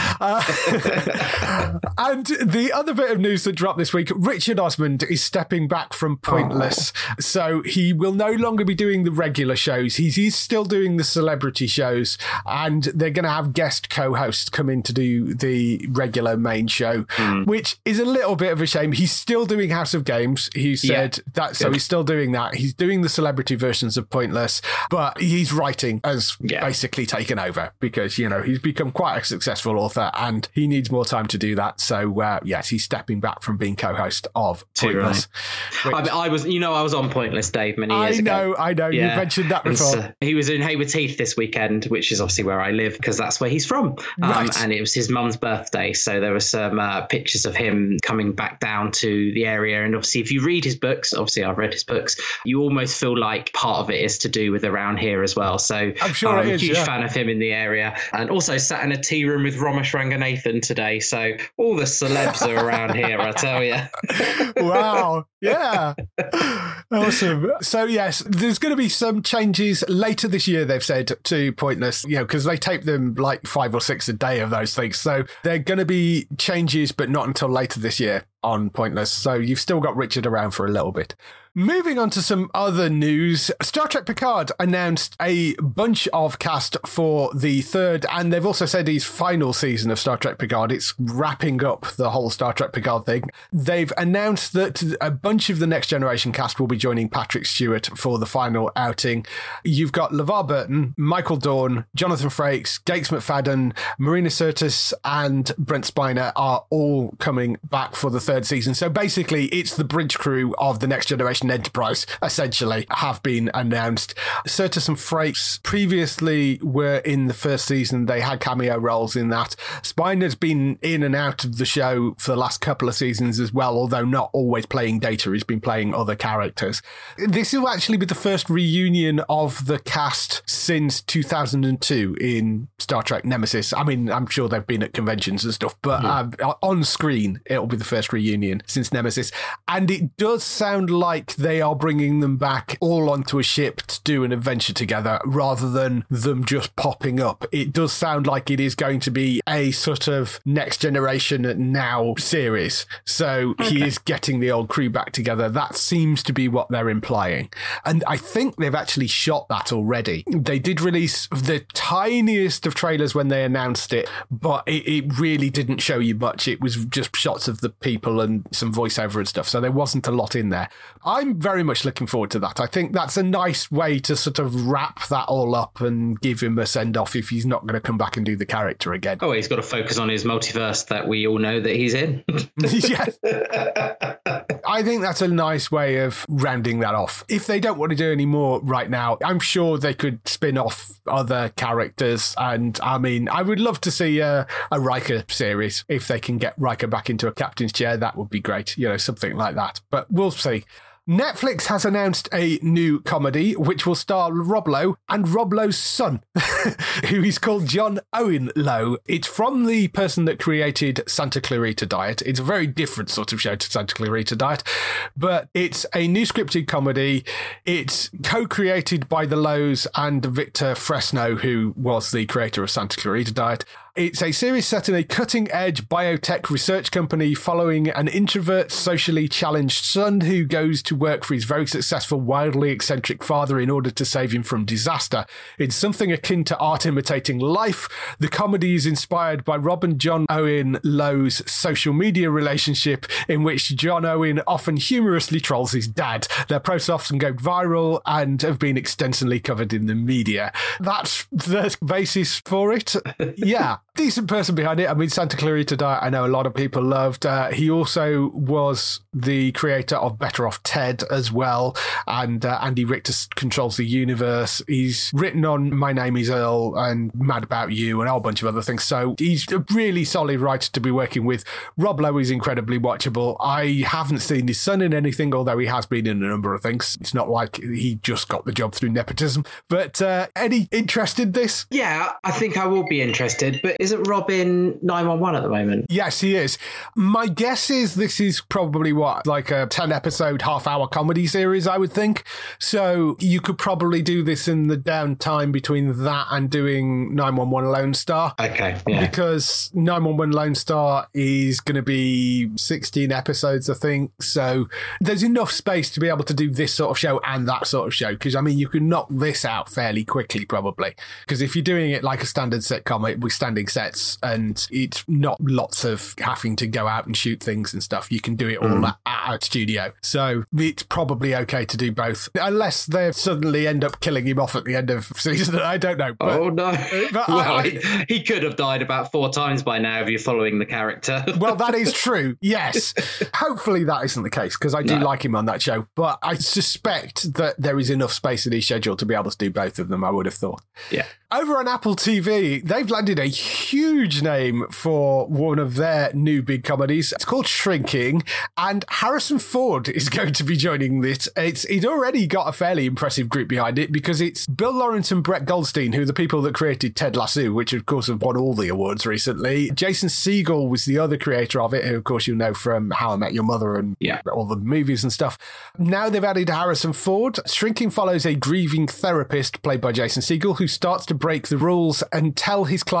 And the other bit of news that dropped this week, Richard Osmond is stepping back from Pointless. So he will no longer be doing the regular shows. He's still doing the celebrity shows, and they're going to have guest co-hosts come in to do the regular main show, which is a little bit of a shame. He's still doing House of Games. He said that, so he's still doing that. He's doing the celebrity versions of Pointless, but he's writing has basically taken over because, you know, he's become quite a successful author and he needs more time to do that. So, yes, he's stepping back from being co-host of Pointless. Right. I was on Pointless, Dave, many years ago. I know. Yeah. You mentioned that before. He was in Hayward Heath this weekend, which is obviously where I live because that's where he's from. Right. And it was his mum's birthday. So there were some pictures of him coming back down to the area. And obviously, if you read his books, obviously I've read his books, you almost feel like part of it is to do with around here as well. So I'm sure I'm a huge fan of him in the area. And also sat in a tea room with Ramesh Ranganathan today. So all the celebs are around here, I tell you. Wow. Yeah. Awesome. So yes, there's going to be some changes later this year, they've said, to Pointless, you know, because they tape them like 5 or 6 a day of those things. So they're going to be changes, but not until later this year. on Pointless. So you've still got Richard around for a little bit. Moving on to some other news, Star Trek Picard announced a bunch of cast for the third, and they've also said his final season of Star Trek Picard. It's wrapping up the whole Star Trek Picard thing. They've announced that a bunch of the Next Generation cast will be joining Patrick Stewart for the final outing. You've got LeVar Burton, Michael Dorn, Jonathan Frakes, Gates McFadden, Marina Sirtis, and Brent Spiner are all coming back for the third season. So basically, it's the bridge crew of the Next Generation Enterprise, essentially, have been announced. Sirtis and Frakes previously were in the first season. They had cameo roles in that. Spiner's been in and out of the show for the last couple of seasons as well, although not always playing Data. He's been playing other characters. This will actually be the first reunion of the cast since 2002 in Star Trek Nemesis. I mean, I'm sure they've been at conventions and stuff, but on screen, it'll be the first reunion since Nemesis. And it does sound like they are bringing them back all onto a ship to do an adventure together rather than them just popping up. It does sound like it is going to be a sort of Next Generation Now series. So he is getting the old crew back together. That seems to be what they're implying. And I think they've actually shot that already. They did release the tiniest of trailers when they announced it, but it really didn't show you much. It was just shots of the people and some voiceover and stuff. So there wasn't a lot in there. I'm very much looking forward to that. I think that's a nice way to sort of wrap that all up and give him a send-off if he's not going to come back and do the character again. Oh, he's got to focus on his multiverse that we all know that he's in. Yes. I think that's a nice way of rounding that off. If they don't want to do any more right now, I'm sure they could spin off other characters. And I mean, I would love to see a Riker series. If they can get Riker back into a captain's chair, that would be great. You know, something like that. But we'll see. Netflix has announced a new comedy which will star Rob Lowe and Rob Lowe's son, who is called John Owen Lowe. It's from the person that created Santa Clarita Diet. It's a very different sort of show to Santa Clarita Diet, but it's a new scripted comedy. It's co-created by the Lowes and Victor Fresno, who was the creator of Santa Clarita Diet. It's a series set in a cutting-edge biotech research company following an introvert, socially challenged son who goes to work for his very successful, wildly eccentric father in order to save him from disaster. It's something akin to art imitating life. The comedy is inspired by Rob and John Owen Lowe's social media relationship, in which John Owen often humorously trolls his dad. Their posts often go viral and have been extensively covered in the media. That's the basis for it. Yeah. Decent person behind it. I mean, Santa Clarita Diet, I know a lot of people loved. He also was the creator of Better Off Ted as well. And Andy Richter Controls the Universe. He's written on My Name is Earl and Mad About You and a whole bunch of other things. So he's a really solid writer to be working with. Rob Lowe is incredibly watchable. I haven't seen his son in anything, although he has been in a number of things. It's not like he just got the job through nepotism. But any interest in this? Yeah, I think I will be interested. But isn't Rob in 911 at the moment? Yes, he is. My guess is this is probably like a 10-episode, half-hour comedy series, I would think. So you could probably do this in the downtime between that and doing 911 Lone Star. Okay, yeah. Because 911 Lone Star is going to be 16 episodes, I think. So there's enough space to be able to do this sort of show and that sort of show. Because, I mean, you can knock this out fairly quickly, probably. Because if you're doing it like a standard sitcom with standing sets and it's not lots of having to go out and shoot things and stuff, you can do it all at a studio. So it's probably okay to do both, unless they suddenly end up killing him off at the end of season. I don't know. But, oh no! But well, he could have died about 4 times by now if you're following the character. Well, that is true. Yes. Hopefully that isn't the case, because I do like him on that show. But I suspect that there is enough space in his schedule to be able to do both of them, I would have thought. Yeah. Over on Apple TV, they've landed a huge name for one of their new big comedies. It's called Shrinking, and Harrison Ford is going to be joining it. He's already got a fairly impressive group behind it, because it's Bill Lawrence and Brett Goldstein, who are the people that created Ted Lasso, which of course have won all the awards recently. Jason Segel was the other creator of it, who of course you'll know from How I Met Your Mother and all the movies and stuff. Now they've added Harrison Ford. Shrinking follows a grieving therapist, played by Jason Segel, who starts to break the rules and tell his clients exactly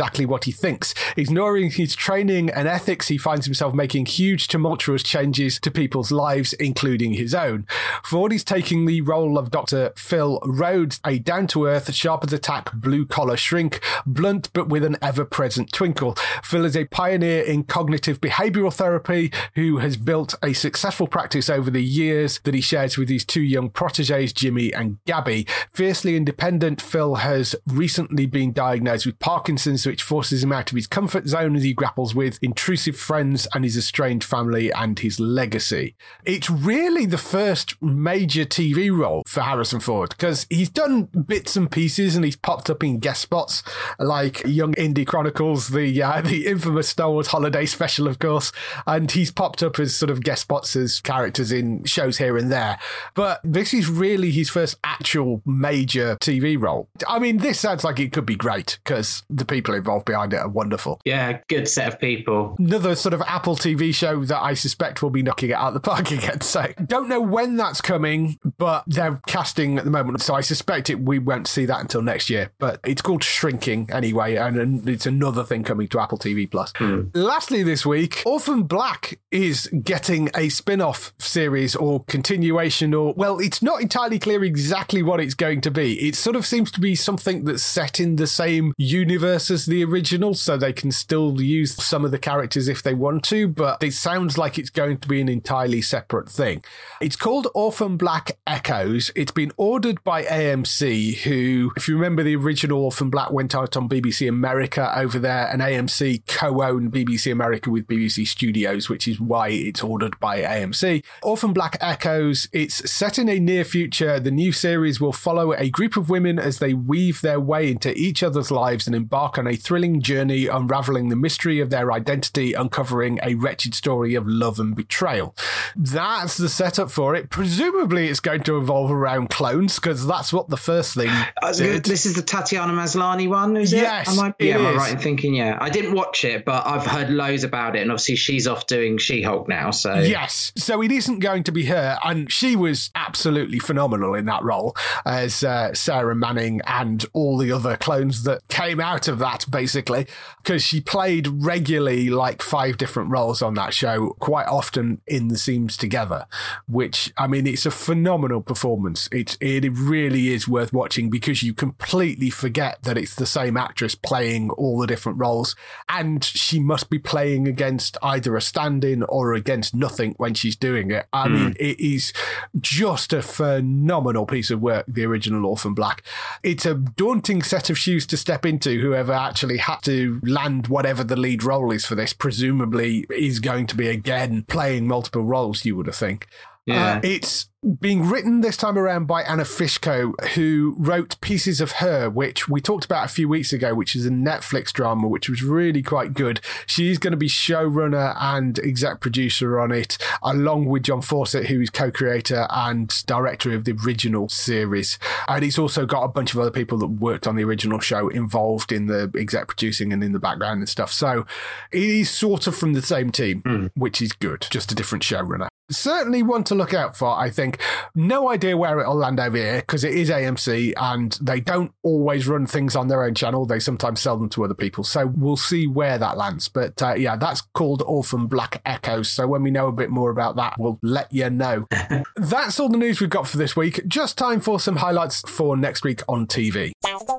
exactly what he thinks. Ignoring his training and ethics, he finds himself making huge, tumultuous changes to people's lives, including his own. Ford is taking the role of Dr. Phil Rhodes, a down-to-earth, sharp-as-a-tack, blue-collar shrink, blunt but with an ever-present twinkle. Phil is a pioneer in cognitive behavioural therapy who has built a successful practice over the years that he shares with his two young protégés, Jimmy and Gabby. Fiercely independent, Phil has recently been diagnosed with Parkinson's, which forces him out of his comfort zone as he grapples with intrusive friends and his estranged family and his legacy. It's really the first major TV role for Harrison Ford, because he's done bits and pieces and he's popped up in guest spots like Young Indie Chronicles, the infamous Star Wars holiday special, of course, and he's popped up as sort of guest spots as characters in shows here and there. But this is really his first actual major TV role. I mean, this sounds like it could be great because the people involved behind it are wonderful. Yeah, good set of people. Another sort of Apple TV show that I suspect will be knocking it out of the park again. So don't know when that's coming, but they're casting at the moment. So I suspect we won't see that until next year. But it's called Shrinking anyway, and it's another thing coming to Apple TV Plus. Lastly this week, Orphan Black is getting a spin-off series or continuation, or, well, it's not entirely clear exactly what it's going to be. It sort of seems to be something that's set in the same universe as the original, so they can still use some of the characters if they want to, but it sounds like it's going to be an entirely separate thing. It's called Orphan Black Echoes. It's been ordered by AMC, who, if you remember, the original Orphan Black went out on BBC America over there, and AMC co-owned BBC America with BBC Studios, which is why it's ordered by AMC. Orphan Black Echoes, it's set in a near future. The new series will follow a group of women as they weave their way into each other's lives and embark on a thrilling journey, unraveling the mystery of their identity, uncovering a wretched story of love and betrayal. That's the setup for it. Presumably it's going to evolve around clones, because that's what the first thing did. This is the Tatiana Maslany one, is it? Yes, am I right in thinking? Yeah, I didn't watch it, but I've heard loads about it, and obviously she's off doing She-Hulk now. So yes, so it isn't going to be her, and she was absolutely phenomenal in that role as Sarah Manning and all the other clones that came out of that, basically, because she played regularly like 5 different roles on that show, quite often in the scenes together, which, I mean, it's a phenomenal performance. It really is worth watching, because you completely forget that it's the same actress playing all the different roles, and she must be playing against either a stand-in or against nothing when she's doing it. I mean, it is just a phenomenal piece of work, the original Orphan Black. It's a daunting set of shoes to step into. Whoever actually had to land whatever the lead role is for this presumably is going to be, again, playing multiple roles, you would think. Yeah. It's being written this time around by Anna Fishko, who wrote Pieces of Her, which we talked about a few weeks ago, which is a Netflix drama, which was really quite good. She's going to be showrunner and exec producer on it, along with John Fawcett, who is co-creator and director of the original series. And he's also got a bunch of other people that worked on the original show involved in the exec producing and in the background and stuff. So he's sort of from the same team, which is good, just a different showrunner. Certainly one to look out for, I think. No idea where it'll land over here, because it is AMC and they don't always run things on their own channel. They sometimes sell them to other people. So we'll see where that lands. But yeah, that's called Orphan Black Echoes. So when we know a bit more about that, we'll let you know. That's all the news we've got for this week. Just time for some highlights for next week on TV.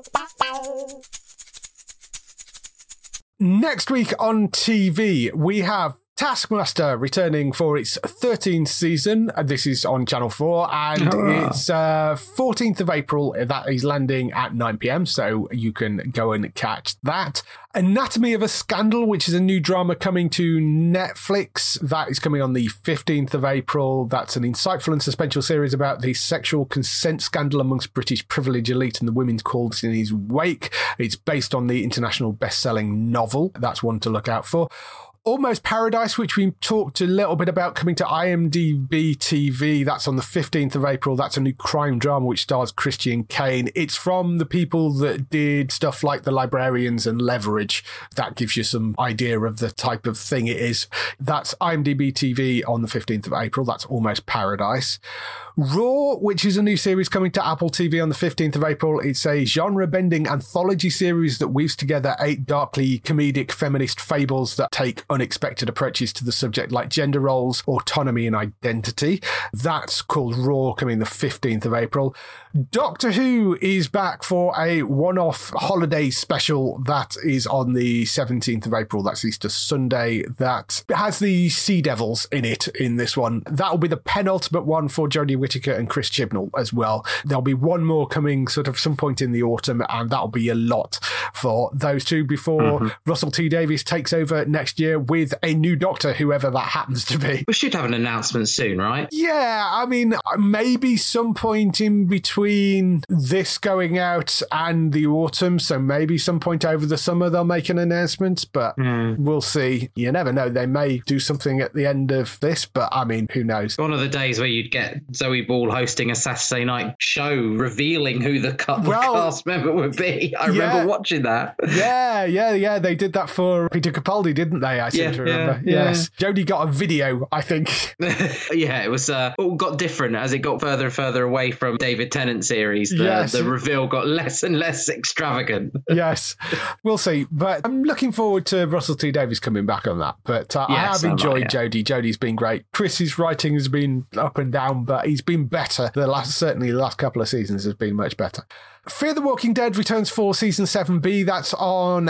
Next week on TV, we have Taskmaster returning for its 13th season. This is on Channel 4, and it's 14th of April. That is landing at 9 p.m, so you can go and catch that. Anatomy of a Scandal, which is a new drama coming to Netflix. That is coming on the 15th of April. That's an insightful and suspenseful series about the sexual consent scandal amongst British privileged elite and the women's cause in his wake. It's based on the international best-selling novel. That's one to look out for. Almost Paradise, which we talked a little bit about, coming to IMDb TV. That's on the 15th of April. That's a new crime drama which stars Christian Kane. It's from the people that did stuff like The Librarians and Leverage. That gives you some idea of the type of thing it is. That's IMDb TV on the 15th of April. That's Almost Paradise. Raw, which is a new series coming to Apple TV on the 15th of April. It's a genre-bending anthology series that weaves together 8 darkly comedic feminist fables that take unexpected approaches to the subject like gender roles, autonomy and identity. That's called Raw, coming the 15th of April. Doctor Who is back for a one-off holiday special that is on the 17th of April. That's Easter Sunday. That has the Sea Devils in it in this one. That'll be the penultimate one for Jodie Whittaker and Chris Chibnall as well. There'll be one more coming sort of some point in the autumn, and that'll be a lot for those two before Russell T Davies takes over next year with a new Doctor, whoever that happens to be. We should have an announcement soon, right? Yeah, I mean, maybe some point in between this going out and the autumn, so maybe some point over the summer they'll make an announcement, but we'll see. You never know, they may do something at the end of this, but I mean, who knows? One of the days where you'd get Zoe Ball hosting a Saturday night show revealing who the cast member would be. I remember watching that. Yeah, they did that for Peter Capaldi, didn't they? I seem to remember. Yes. Jodie got a video, I think. Yeah, it was all got different as it got further and further away from David Tennant series. The reveal got less and less extravagant. Yes, we'll see. But I'm looking forward to Russell T Davies coming back on that. But I have enjoyed Jodie. Jodie's been great. Chris's writing has been up and down, but he's been better. Certainly the last couple of seasons has been much better. Fear the Walking Dead returns for season 7B. That's on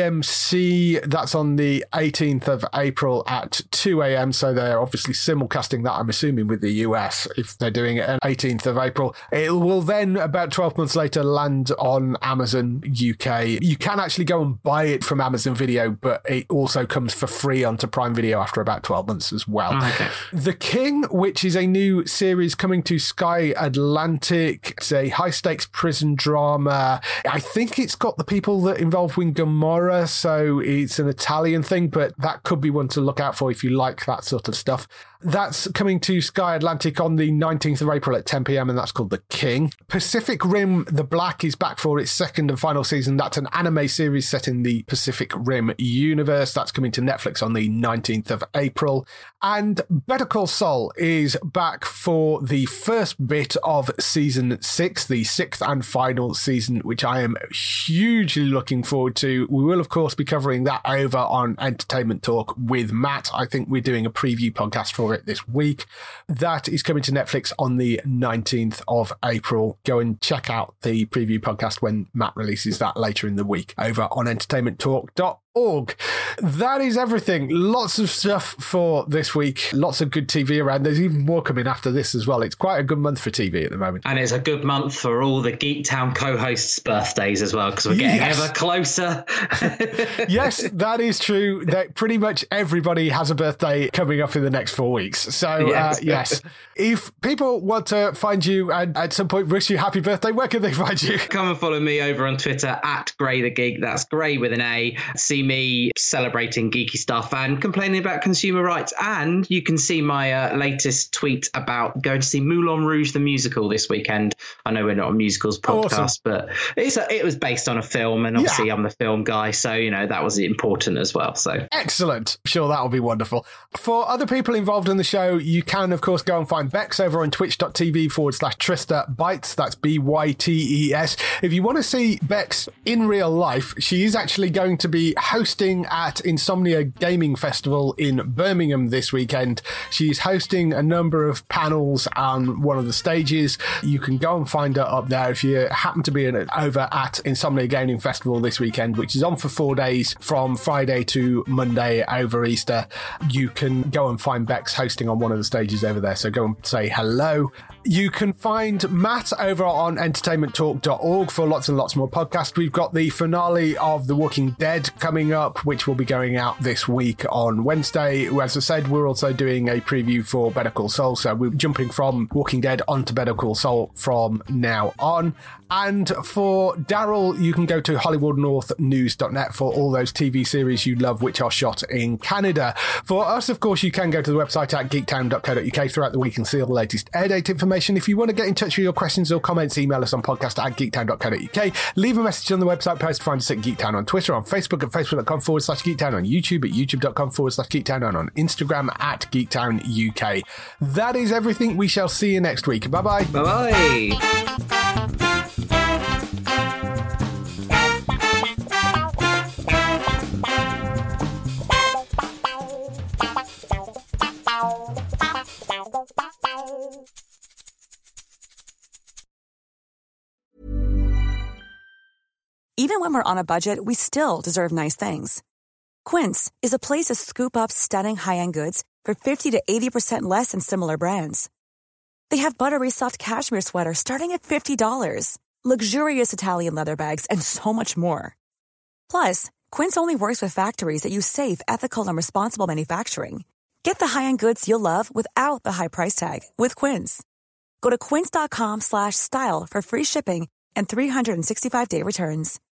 AMC. That's on the 18th of April at 2 a.m. So they're obviously simulcasting that, I'm assuming, with the US if they're doing it on 18th of April. It will then, about 12 months later, land on Amazon UK. You can actually go and buy it from Amazon Video, but it also comes for free onto Prime Video after about 12 months as well. Okay. The King, which is a new series coming to Sky Atlantic. It's a high-stakes prison drama. I think it's got the people that involved in Gomorrah, so it's an Italian thing, but that could be one to look out for if you like that sort of stuff. That's coming to Sky Atlantic on the 19th of April at 10 p.m, and that's called The King. Pacific Rim The Black is back for its second and final season. That's an anime series set in the Pacific Rim universe. That's coming to Netflix on the 19th of April. And Better Call Saul is back for the first bit of season 6, the 6th and final season, which I am hugely looking forward to. We will, of course, be covering that over on Entertainment Talk with Matt. I think we're doing a preview podcast for it this week. That is coming to Netflix on the 19th of April. Go and check out the preview podcast when Matt releases that later in the week over on entertainmenttalk.org. That is everything. Lots of stuff for this week. Lots of good TV around. There's even more coming after this as well. It's quite a good month for TV at the moment. And it's a good month for all the Geek Town co-hosts' birthdays as well, because we're getting ever closer. Yes, that is true. That pretty much everybody has a birthday coming up in the next 4 weeks. So, yes. If people want to find you and at some point wish you happy birthday, where can they find you? Come and follow me over on Twitter at Gray the Geek. That's Gray with an A. See me celebrating geeky stuff and complaining about consumer rights. And you can see my latest tweet about going to see Moulin Rouge the musical this weekend. I know we're not a musicals podcast, but it was based on a film, and obviously I'm the film guy, so that was important as well. So excellent. I'm sure that'll be wonderful. For other people involved in the show, you can of course go and find Bex over on twitch.tv/Trista Bytes. That's BYTES. If you want to see Bex in real life, she is actually going to be hosting at Insomnia Gaming Festival in Birmingham this weekend. She's hosting a number of panels on one of the stages. You can go and find her up there if you happen to be over at Insomnia Gaming Festival this weekend, which is on for 4 days from Friday to Monday over Easter. You can go and find Bex hosting on one of the stages over there, so go and say hello. You can find Matt over on entertainmenttalk.org for lots and lots more podcasts. We've got the finale of The Walking Dead coming up, which will be going out this week on Wednesday. As I said, we're also doing a preview for Better Call Saul, so we're jumping from Walking Dead onto Better Call Saul from now on. And for Daryl, you can go to HollywoodNorthNews.net for all those TV series you love which are shot in Canada. For us, of course, you can go to the website at geektown.co.uk throughout the week and see all the latest air date information. If you want to get in touch with your questions or comments, email us on podcast@geektown.co.uk. Leave a message on the website post. Find us at Geektown on Twitter, on Facebook at facebook.com/Geektown, on YouTube at youtube.com/Geektown, and on Instagram at Geektown UK. That is everything. We shall see you next week. Bye-bye. Bye-bye. Even when we're on a budget, we still deserve nice things. Quince is a place to scoop up stunning high-end goods for 50 to 80% less than similar brands. They have buttery soft cashmere sweaters starting at $50, luxurious Italian leather bags, and so much more. Plus, Quince only works with factories that use safe, ethical, and responsible manufacturing. Get the high-end goods you'll love without the high price tag with Quince. Go to quince.com/style for free shipping and 365-day returns.